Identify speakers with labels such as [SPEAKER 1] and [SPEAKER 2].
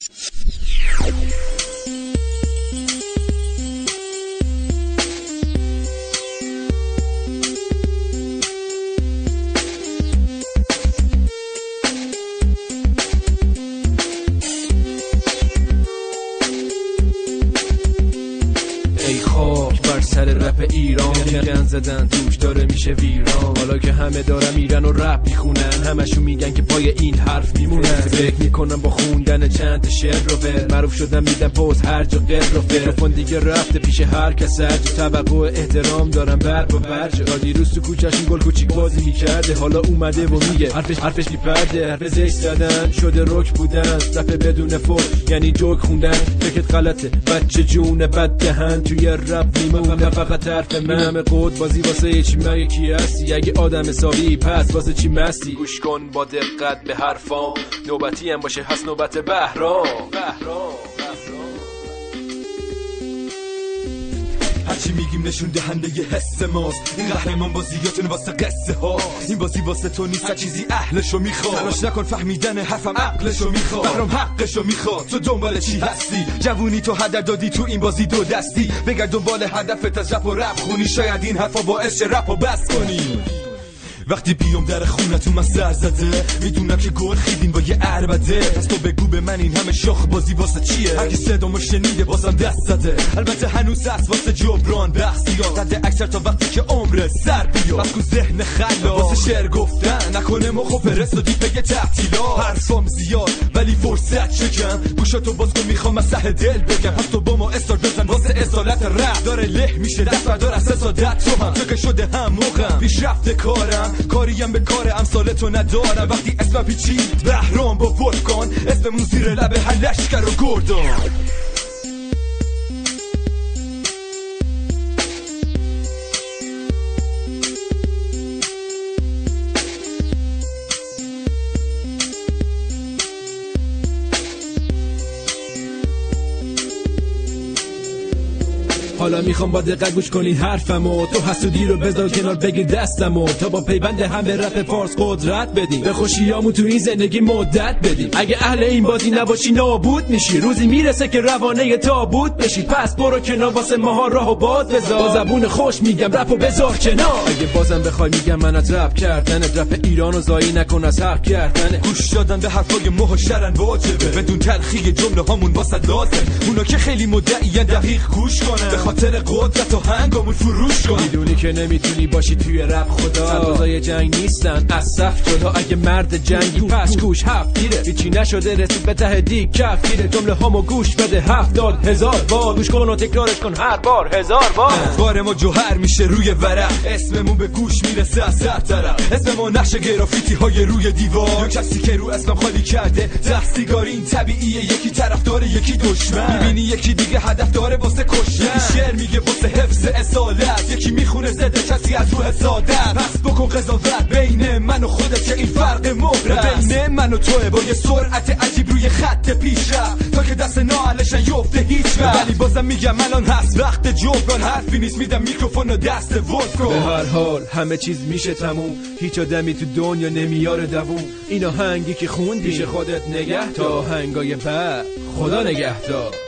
[SPEAKER 1] سر رپ ایران گن زدن توش داره میشه ویران. حالا که همه دارن میرن و رپ میخونن، همشون میگن که پای این حرف میمونن. فکر میکنم با خوندن چند شعر رو ول معروف شدم، میدم پوز هر جا قبر و فل دیگه رفته پیش هر کس هر جا توقع احترام دارم بر با برج. دیروز تو کوچه‌شون گل کوچیک بازی میکرده، حالا اومده و میگه حرفش بی پرده. حرف زشت زدن شده رک بودن، رپ بدون فوش یعنی جوک خوندن. فکرت غلطه بچه جون بد دهن، توی رپ میمونه فقط حرف من. همه قد بازی واسه چی مگه کی هستی؟ اگه آدم حسابی پس واسه چی مستی؟ گوش کن با دقت به حرفام، نوبتی هم باشه هست نوبت بهرام.
[SPEAKER 2] هرچی میگیم نشون دهنده ی حس ماست. این قهرمان بازیاتون واسه قصه ها، این بازی واسه تو نیست، هر چیزی اهلشو میخواد. تلاش نکن فهمیدن حرفم عقلشو میخواد. بهرام حقشو میخواد. تو دنبال چی هستی؟ جوونی تو هدر دادی تو این بازی دو دستی. بگرد دنبال هدفت از رپ و رپ خونی، شاید این حرفا باعث شه رپو بس کنی. وقتی بیام در خونتون من سر زده، میدونم که گل خیدین با یه عربده. پس تو بگو به من این همه شاخ بازی واسه چیه؟ هر کی صدامو شنیده بازم دست زده. البته هنوز هست واسه جبران بحثیات، زده اکثر تا وقتی که عمر سر بیاد. بس کو ذهن خلا واسه شعر گفتن، نکنه مخو فرستادی پی تعطیلات. حرفام زیاد ولی فرصت چکم، گوشاتو باز کن میخوام از ته دل بگم. پس تو با ما استار بزن واسه اصالت رپ. داره له میشه دست بردار از حسادت تو هم، تو که شده هم موقعم پیشرفت کارم. کاریم به کار امثال تو ندارم. وقتی اسم پیچید بهرام با ولکان، اسممون زیر لب هر لشکر و گردان.
[SPEAKER 1] حالا میخوام با دقت گوش کنین حرفمو، تو حسودی رو بذار کنار بگیر دستمو، تا با پیوند هم به رپ فارس قدرت بدیم، به خوشیامو تو این زندگی مدت بدیم. اگه اهل این بازی نباشی نابود میشی، روزی میرسه که روانه تابوت بشی. پس برو کنار واسه ماها راهو باز بذار، با زبون خوش میگم رپو بذار کنار. اگه بازم بخوای میگم من از رپ کردن، رپ ایرانو زایی نکن از حق کردن.
[SPEAKER 2] گوش دادن به حرفای ماه و شرن واجبه، بدون تلخی جمله هامون واسه لازم. اونا که خیلی مدعیان دقیق گوش کنن، به خاطر قدرت و هنگامون فروش کن.
[SPEAKER 1] میدونی که نمیتونی باشی توی رپ خدا، سربازای جنگ نیستن از صف جدا. اگه مرد جنگی پس گوش هفت گیره، هیچی نشده رسید به ته دیگ کف گیره. جمله هامو گوش بده 70,000 بار، گوش کن و تکرارش کن هر بار 1000 بار.
[SPEAKER 2] بار ما جوهر میشه روی ورق، اسممون به گوش میرسه از هر طرف. اسم ما نقش گرافیتی های روی دیوار، یا کسی که رو اسمم خالی کرده دستیگاری. این طبیعیه، یکی طرفدار یکی دشمن، میبینی یکی دیگه هدف داره واسه کشتن. میگه واسه حفظ اصالت، یکی میخونه زده کسی از رو حسادت. پس بکن قضاوت بین من و خودت که این فرق مهره. بین من و توه با یه سرعت عجیب روی خط پیش رفت، تا که دست نااهلشن یفته هیچ وقت. ولی بازم میگم الان هست وقت جبران، حرفی نیست میدم میکروفون و دست ولف کن.
[SPEAKER 1] به هر حال همه چیز میشه تموم، هیچ آدمی تو دنیا نمیاره دووم. این آهنگی که خوندی پیش خودت نگه تا آهنگای بعد خدا نگهدار.